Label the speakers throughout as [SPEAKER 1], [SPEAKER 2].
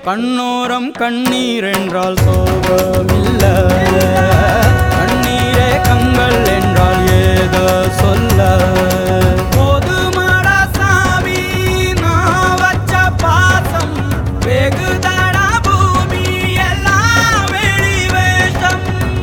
[SPEAKER 1] கண்ணோரம் கண்ணீர் என்றால் சோகமில்ல, கண்ணீரே கங்கள் என்றால் ஏதோ சொல்ல. போதுமாடா சாமி நான் வச்ச பாசம், வெகுதடா பூமி எல்லாம் வெளி வேஷம்.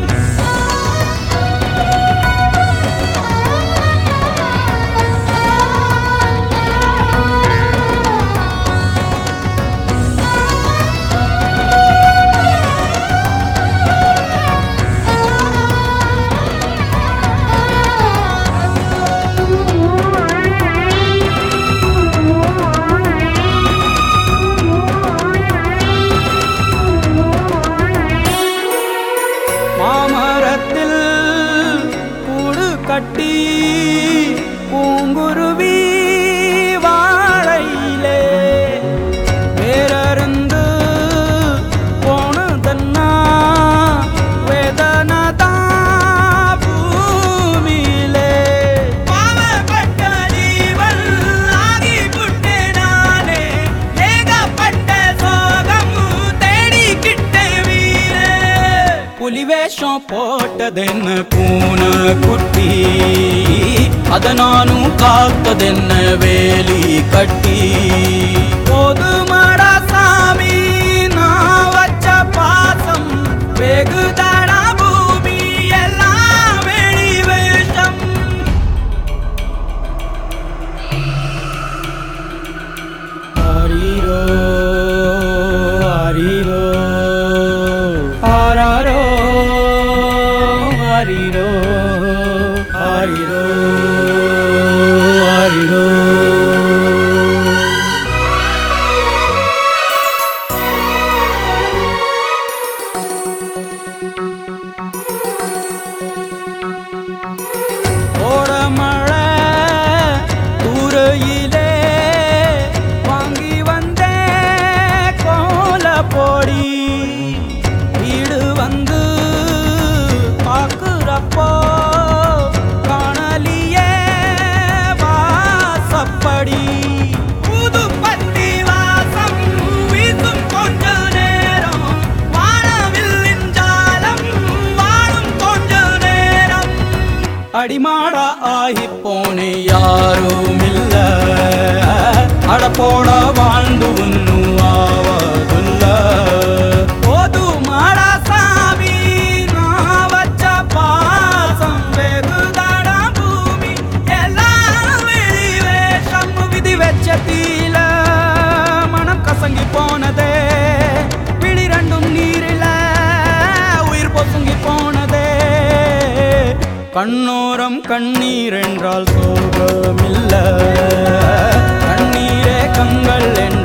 [SPEAKER 1] மாமரத்தில் கூடு கட்டி பூங்குருவி வாழையிலே வேறருந்து போனதன்னா வேதனதா பூமியிலே. பாவப்பட்ட ஜீவன் ஆகி புட்டே நானே, ஏகப்பட்ட சோகம் தேடிக்கிட்டே வீரே. புலி வேஷம் போட்டதென்ன பூனை குட்டி, அத நானும் காத்ததென்ன வேலி கட்டி. போதுமாடா சாமி நான் வச்ச பாசம், வெகுதடா பூமி எல்லாம் வெளி வேஷம். ஆரீரோ ஆரீரோ ஆராரோ ஆரீரோ ஆரீரோ ஆரீரோ. ஓரமழை தூரையிலே வாங்கி வந்தே கோல போடி, வீடு வந்து பார்க்குறப்போ காணலியே வாசப்படி. புது பத்தி வாசம் வீசும் கொஞ்ச நேரம், வானவில்லின் ஜாலம் வாழும் கொஞ்ச நேரம். அடிமாடா ஆகி போனே யாரும் இல்ல, அடப்போட வாழ்ந்து ஒன்னும் ஆவதுல்ல. போதுமாடா சாமி நான் வச்ச பாசம், வெகுதடா பூமி எல்லாம் வெளி வேஷம். விதி வச்ச தீல மனம் கசங்கி போனதே, விழி ரெண்டும் நீரில உயிர் பொசுங்கி போனதே. கண்ணோரம் கண்ணீர் என்றால் சோகமில்ல, கண்ணீரே கங்கள்